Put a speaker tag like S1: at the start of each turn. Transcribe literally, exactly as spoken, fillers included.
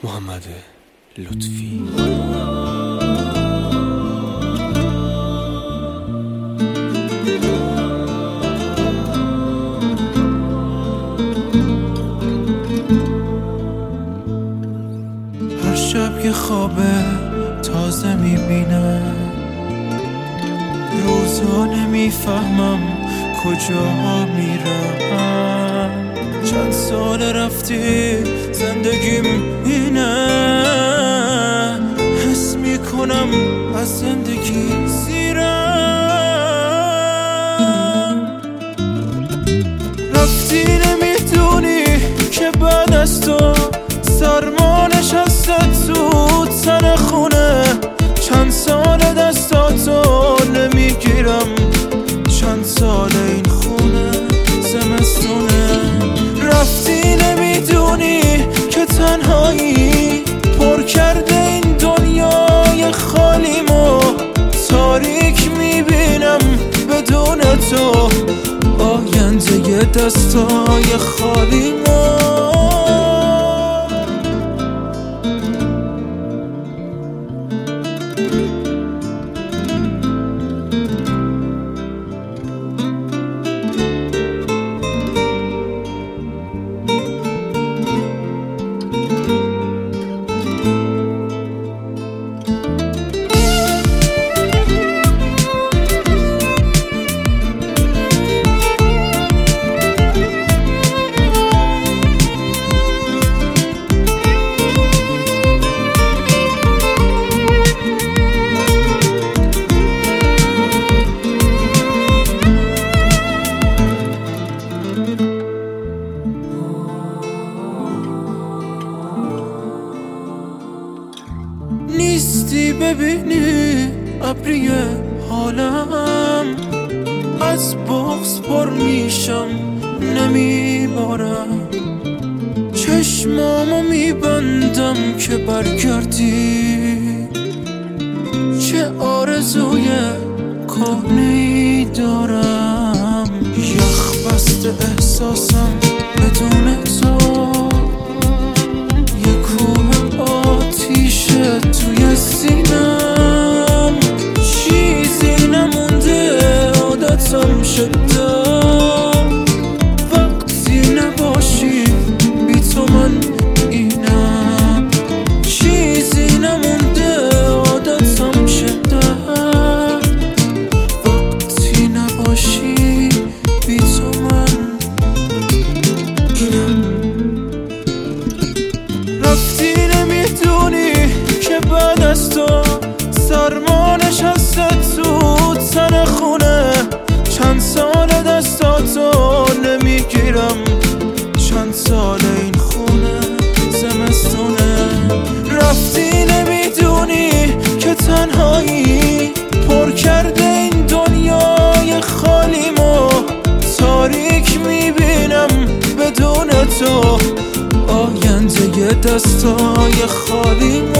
S1: محمد لطفی.
S2: هر شب یه خوابه تازه میبینه، روزا نمیفهمم کجا میرم. چند سال رفتی زندگیم اینه، حس میکنم از زندگی زیرم. رفتی نمیدونی که بعد از تو سرما نشسته تو تن خونه. چند سال دستاتو نمیگیرم، چند سال این خونه زمستونه. رفتی نمیدونی که تنهایی پر کرده این دنیای خالیمو. تاریک میبینم بدون تو آینده دستای خالیمو. نیستی ببینی ابری حالم، از بغض پر میشم نمیبارم. چشمامو میبندم که برگردی، چه آرزوی کهنه‌ای دارم. یخ بسته احساسم بدون تو، یه کوه آتیشه توی سینم. چیزی نمونده عادتم شده، وقتی نباشی بی تو من اینم. چیزی نمونده عادتم شده، وقتی نباشی بی تو من اینم. رفتی نمیدونی که بعد از تو سرما نشسته تو تن خونه. چند سال دستاتو نمیگیرم، چند سال این خونه زمستونه. رفتی نمیدونی که تنهایی پر کرده این دنیای خالیمو. تاریک میبینم بدون تو آینده دستای خالیمو.